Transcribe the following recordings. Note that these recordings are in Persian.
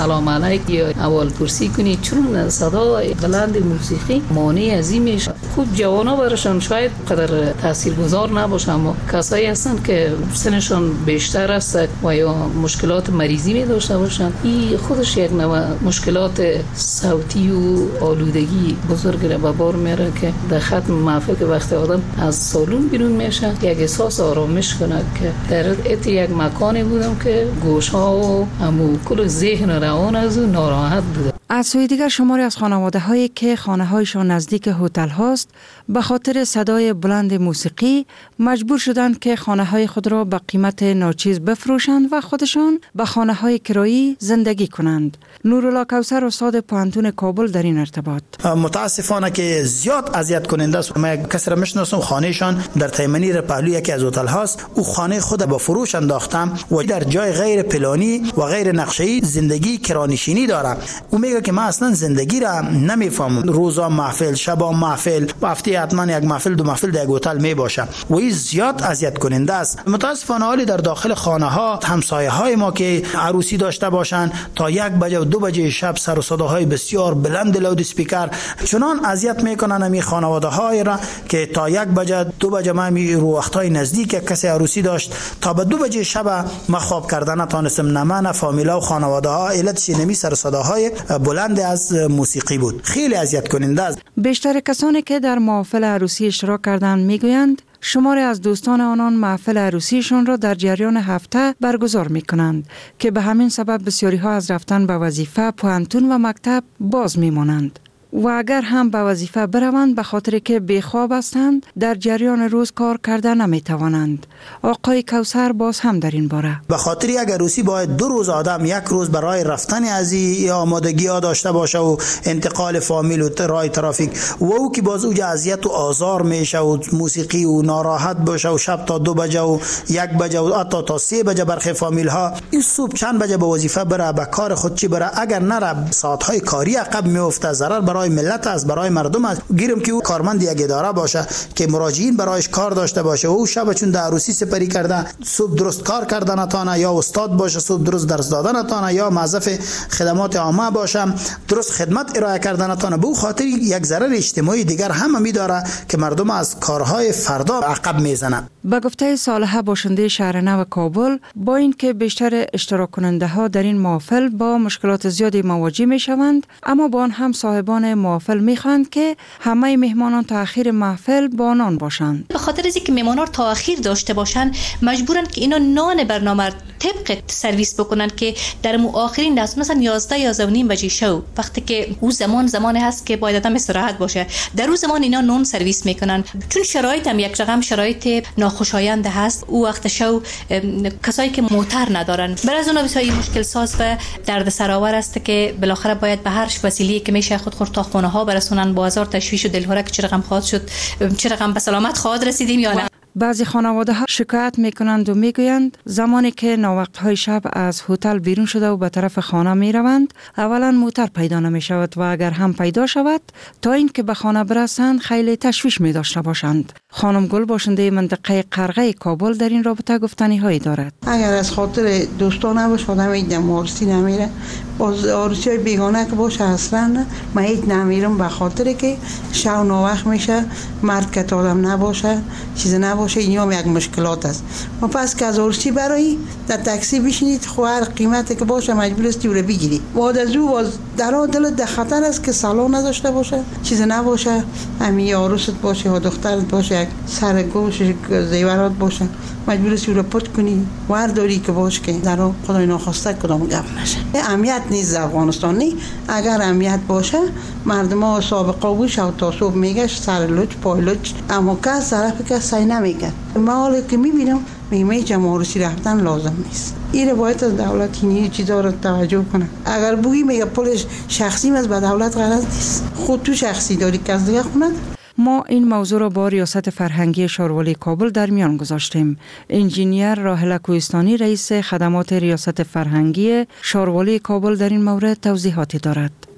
سلام علیک یا اول پرسی کنی، چون صدای بلند موسیقی مانع عظیمش خود جوانا برشان شاید قدر تاثیرگذار نباشه، اما کسایی هستن که سنشان بیشتر است و یا مشکلات مریضی می داشته باشند، این خودش یک نوع مشکلات صوتی و آلودگی بزرگ را به بار میاره که در ختم محفل که وقتی آدم از سالن بیرون میشه یک احساس آرامش کنه که در یک مکانی بودم که گوشها و همو کل ذهن و روان از او ناراحت بوده. از سوی دیگر شماری از خانواده هایی که خانه هایشان نزدیک هتل هاست به خاطر صدای بلند موسیقی مجبور شدند که خانه های خود را به قیمت ناچیز بفروشند و خودشان به خانه های کرایی زندگی کنند. نورالله کوثر استاد پوهنتون کابل در این ارتباط: متاسفانه که زیاد اذیت کننده است. ما یک کسی را میشناسم خانهشان در تیمنی پهلوی یکی از هتل هاست، او خانه خود با فروش انداختم و در جای غیر پلانی و غیر نقشه‌ای زندگی کرانشینی داره. او میگه که من اصلا زندگی را نمیفهمم، روزا محفل، شبا محفل، هفته حتما یک محفل دو محفل در یک هتل می باشه و این زیاد اذیت کننده است. متاسفانه حالی در داخل خانه ها همسایه های ما که عروسی داشته باشند تا 1 بجه و 2 بجه شب سر و صداهای بسیار بلند لاود اسپیکر چنان اذیت میکنن می خانواده های را که تا 1 بجه 2 بجه ما می رو وقتای نزدیک کسی عروسی داشت تا به 2 بجه شب ما خواب کردن نتونستم، نه فامیلا و خانواده ها علتش نمی سر صداهای بلند از موسیقی بود. خیلی اذیت کننده است. بیشتر کسانی که در محافل عروسی اشتراک کردند میگویند شماری از دوستان آنان محفل عروسیشان را در جریان هفته برگزار می کنند که به همین سبب بسیاری ها از رفتن به وظیفه، پوهنتون و مکتب باز می مانند. و اگر هم به وظیفه بروند به خاطر که بیخواب هستند در جریان روز کار کرده نمی توانند. آقای کوثر باز هم در این باره: به خاطر یک عروسی باید 2 روز آدم 1 روز برای رفتن از این آمادگی ها داشته باشه و انتقال فامیل و راه ترافیک و او که باز اوج اذیت و آزار میشه و موسیقی و ناراحت باشه و شب تا 2 بجه و 1 بجه و حتی تا 3 بجه برخی فامیل ها این صبح چند بجه به وظیفه بره، به کار خود چی بره، اگر نره ساعت های کاری عقب میفته، ضرر برای ملت است، برای مردم است. گیرم که او کارمند یک اداره باشه که مراجعین برایش کار داشته باشه و او شب چون در عروسی سپری کرده صبح درست کار کردن نتونه، یا استاد باشه صبح درست درس دادن نتونه، یا موظف خدمات عامه باشه درست خدمت ارائه کردن نتونه، به خاطر یک ضرر اجتماعی دیگر هم میداره که مردم از کارهای فردا عقب میزنن. به گفته صالحه باشنده شهر نو کابل، با اینکه بیشتر اشتراک کننده ها در این محفل با مشکلات زیادی مواجه می شوند، اما با آن هم صاحبان محفل می خواهند که همه مهمانان تا اخیر محفل با آنان باشند. به خاطر از اینکه مهمانان تا اخیر داشته باشند مجبورن که اینا نان برنامه طبق سرویس بکنن که در آخرین دست مثلا 11 و نیم بجه شو، وقتی که او زمانی هست که باید آدم استراحت باشه، در اون زمان اینا نان سرویس میکنن. چون شرایط هم یک رقم شرایط ناخوشایند هست، او وقت شو کسایی که موتر ندارن برای اونا بسیار مشکل ساز و دردسرآور است که بالاخره باید به هر وسیله‌ای که میشه خود تا خونه ها برسونن با هزار تشویش و دلهره که چه رقم خواهد شد، چه رقم به سلامت خواهد رسیدیم یا نه. بعضی خانواده ها شکایت میکنند و میگویند زمانی که ناوقت های شب از هتل بیرون شده و به طرف خانه میروند، اولا موتر پیدا نمی شود و اگر هم پیدا شود تا اینکه به خانه برسند خیلی تشویش می داشته باشند. خانم گل باشنده منطقه قرغه کابل در این رابطه گفتنی هایی دارد: اگر از خاطر دوستان نباشه آدم هیچ عروسی نمیره، باز عروسی های بیگانه که باشه اصلا من هیچ نمیرم، به خاطر که شب ناوقت میشه، مرد که آدم نباشه، چیز نباشه، این هم یک مشکلات است. ما پس که از عروسی برای در تاکسی بشینید خو هر قیمتی که باشه مجبور استی او رو بگیری. بعد از او باز در دل خطر است که سالن نداشته باشه، چیز نباشه، همین عروست باشه یا دخترت باشه، یک سر گوش زیورات باشه، مجبور استی او رو پت کنی و داری که باشه که در خدای ناخواسته کدام گپ نشه. امنیت نیست افغانستان نی. اگر امنیت باشه مردم ها سابقه بوش و تا صبح میگشت سر لوچ پای لوچ، اما کس طرف که سعی نمیکرد. ما حالا که میبینم میگم جمهوری رفتن لازم نیست. این باید از دولت این چیزا رو توجه کنه. اگر بویی میگه پولش شخصی از به دولت غرض نیست، خود تو شخصی داری که از دیگه خونه. ما این موضوع را با ریاست فرهنگی شاروالی کابل در میان گذاشتیم. انجینیر راحله کوهستانی رئیس خدمات ریاست فرهنگی شاروالی کابل در این مورد توضیحاتی دارد.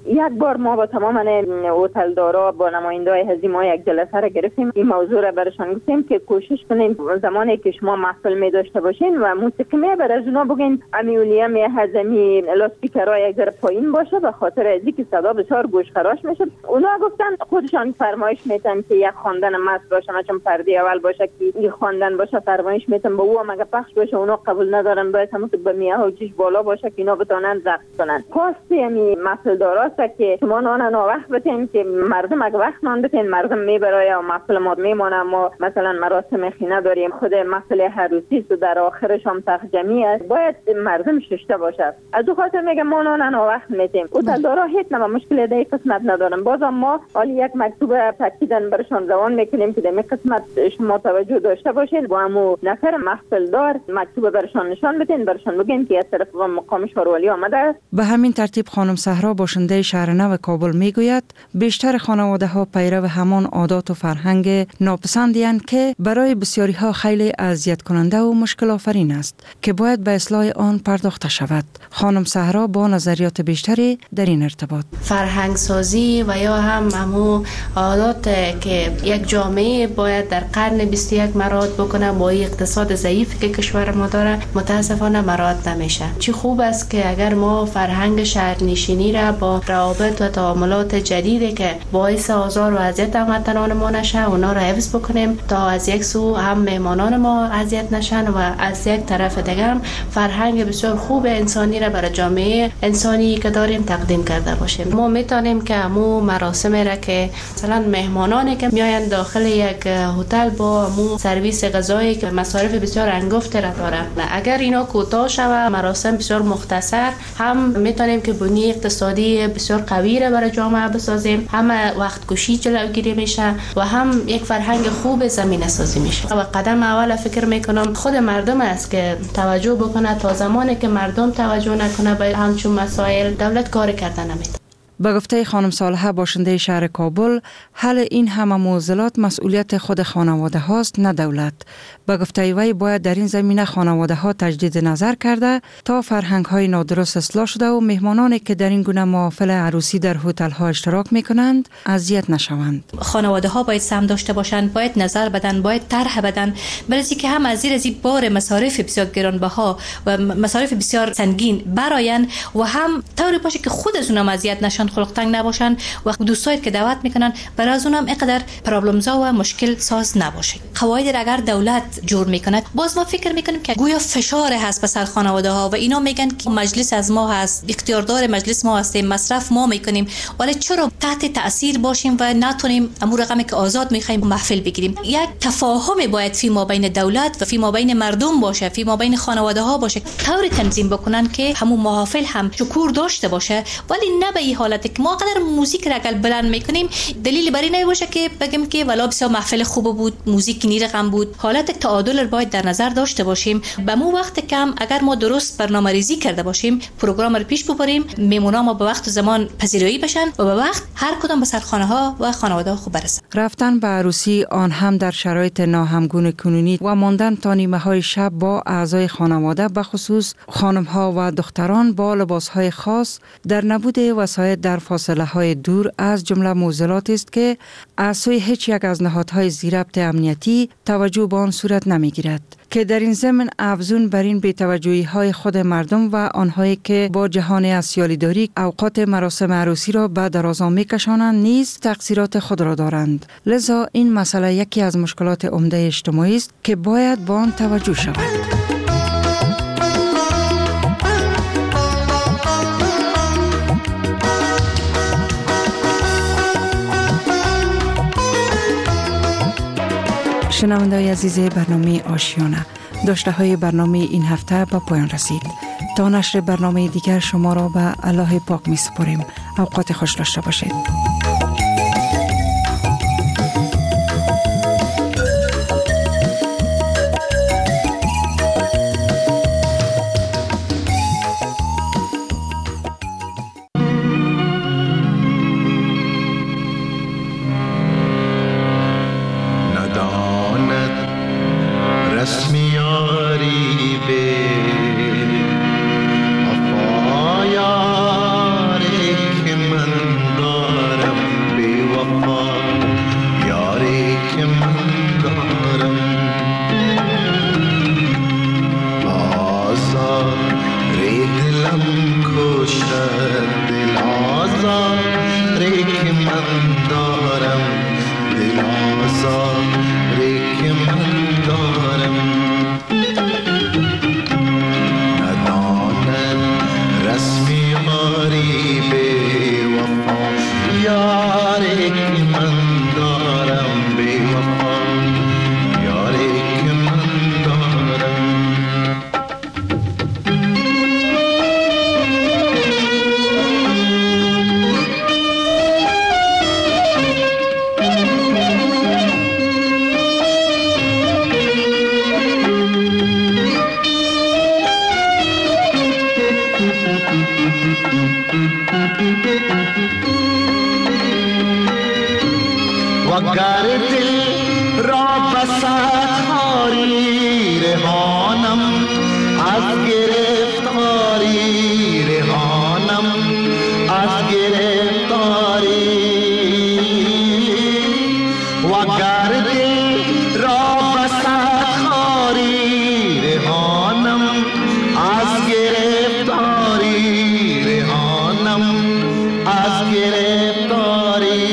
یک بار ما با تمام هتلدارا با نماینده‌های حزبی ما یک جلسه را گرفتیم. این موضوع را برشان گفتیم که کوشش کنین زمانی که شما محفل می داشته باشین و موسیقی می بر از اونا بگین امیولیم هضمی لاسپیکرها یک ذره پایین باشه، به خاطر ازی که صدا بسیار گوش خراش میشه. اونا گفتن خودشان فرمایش میتن که یک خواندن مست باشه، چون پرده اول باشه که این خواندن باشه، فرمایش میتن با او هم اگه پخش باشه اونا قبول ندارن، باید هم که به میاه و جیش بالا باشه که اینا بتونن ضبط کنن. خواسته یعنی محفل داراست که شما نان وقت بتین که مردم اگه وقت نان بتین مردم میبره و محفل ما میمونه. ما مثلا مراسم خینه داریم، خود محفل عروسی است و در آخرش هم تخت جمعی است، باید مردم ششته باشه. از او خاطر میگم ما نان وقت میتیم. هتلدارا هیچ نما مشکل در این قسمت ندارن. بازم ما حالی یک مکتوب تاکیدن برشان روان میکنیم که در این قسمت شما توجه داشته باشید و همو نفر محفل دار مکتوب برشان نشان بدین، برشان بگین که از طرف مقام شارولی آمده. به همین ترتیب خانم صحرا باشنده شهر نو کابل میگوید بیشتر خانواده ها پیرو همان عادات و فرهنگ ناپسندی اند که برای بسیاری ها خیلی اذیت کننده و مشکل آفرین است که باید به اصلاح آن پرداخته شود. خانم صحرا با نظریات بیشتری در این ارتباط فرهنگ سازی و یا همو عادات که یک جامعه باید در قرن 21 مراعات بکنه با اقتصاد ضعیفی که کشور ما داره متاسفانه مراعات نمیشه. چه خوب است که اگر ما فرهنگ شهرنشینی را با روابط و تعاملات جدیدی که باعث آزار و اذیت هموطنان ما نشه اونا را حفظ بکنیم تا از یک سو هم مهمانان ما اذیت نشن و از یک طرف دیگر هم فرهنگ بسیار خوب انسانی را برای جامعه انسانی که داریم تقدیم کرده باشیم. ما میتونیم که همو مراسم را که مثلا مهمانانی که میاین داخل یک هتل با همو سرویس غذایی که مصارف بسیار انگفت را داره، اگر اینا کوتاه شود مراسم بسیار مختصر، هم میتونیم که بنیه اقتصادی بسیار قوی را برای جامعه بسازیم، هم وقت کشی جلوگیری میشه و هم یک فرهنگ خوب زمینه سازی میشه. و قدم اول فکر میکنم خود مردم است که توجه بکنه. تا زمانی که مردم توجه نکنه به همچون مسائل دولت کار کردن نمیده. به گفته خانم صالحه باشنده شهر کابل، حل این همه معضلات مسئولیت خود خانواده هاست نه دولت. به گفته وی باید در این زمینه خانواده ها تجدید نظر کرده تا فرهنگ های نادرست اصلاح شده و مهمانانی که در این گونه محافل عروسی در هتل ها اشتراک میکنند اذیت نشوند. خانواده ها باید سهم داشته باشند، باید نظر بدن، باید طرح بدن، برای که هم از زیر بار مصارف بسیار گرانبها و مصارف بسیار سنگین براین و هم طوری باشه که خود از اونها اذیت نشن، خلق تنگ نباشن و دوستایی که دعوت میکنن برای از اونم اینقدر پرابلمزا و مشکل ساز نباشه. قواعد اگر دولت جور میکنه باز ما فکر میکنیم که گویا فشار هست به سر خانواده ها و اینا میگن که مجلس از ما هست، اختیاردار مجلس ما هستیم، مصرف ما میکنیم، ولی چرا تحت تاثیر باشیم و نتونیم امور رقمی که آزاد میخوایم محفل بگیریم؟ یک تفاهم باید فی ما بین دولت و فی ما بین مردم باشه، فی ما بین خانواده ها باشه، طوری تنظیم بکنن که همون محافل هم شکور داشته باشه، ولی نه به این حالت که ما قدر موزیک را اگر بلند میکنیم دلیلی برای نمیشه که بگیم که ولا بسیار محفل خوب بود، موزیک نیرقم بود. حالت تعادل را باید در نظر داشته باشیم. به مو وقت کم اگر ما درست برنامه‌ریزی کرده باشیم، پروگرام رو پیش ببریم، میمونا ما به وقت و زمان پذیرایی بشن و به وقت هر کدام به سرخانه ها و خانواده ها خوب برسن. رفتن به عروسی آن هم در شرایط ناهمگون کنونی و ماندن تا نیمه های شب با اعضای خانواده به خصوص خانم ها و دختران با لباس های خاص در نبود وسایل در فاصله های دور از جمله معضلات است که از سوی هیچ یک از نهادهای ضبط امنیتی توجه به آن صورت نمیگیرد که در این ضمن افزون بر این بی‌توجهی های خود مردم و آنهایی که با جهان اسیالیداری اوقات مراسم عروسی را به درازا میکشانند نیز تقصیرات خود را دارند. لذا این مسئله یکی از مشکلات عمده اجتماعی است که باید به آن توجه شود. شنونده‌های عزیز برنامه آشیانه، داشته های برنامه این هفته به پایان رسید. تا نشر برنامه دیگر شما را به الله پاک می سپاریم. اوقات خوش داشته باشید. من وگر دل را بساتاری رهانم از گرفتاری رهانم از گرفتاری وگر دل را بساتاری رهانم از گرفتاری رهانم از گرفتاری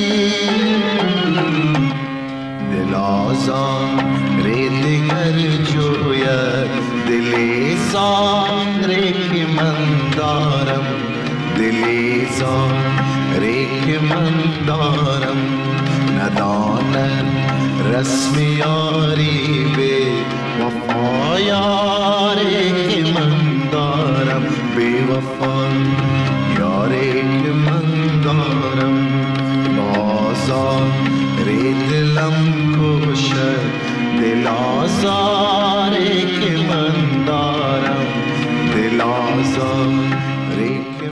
دل آزار دیگر جوید دلی زاری که من دارم دلی زاری که من دارم ندانم رسم یاری به وفا یاری که من دارم به وفا یاری که من دارم بازار دلم کشد دل آزار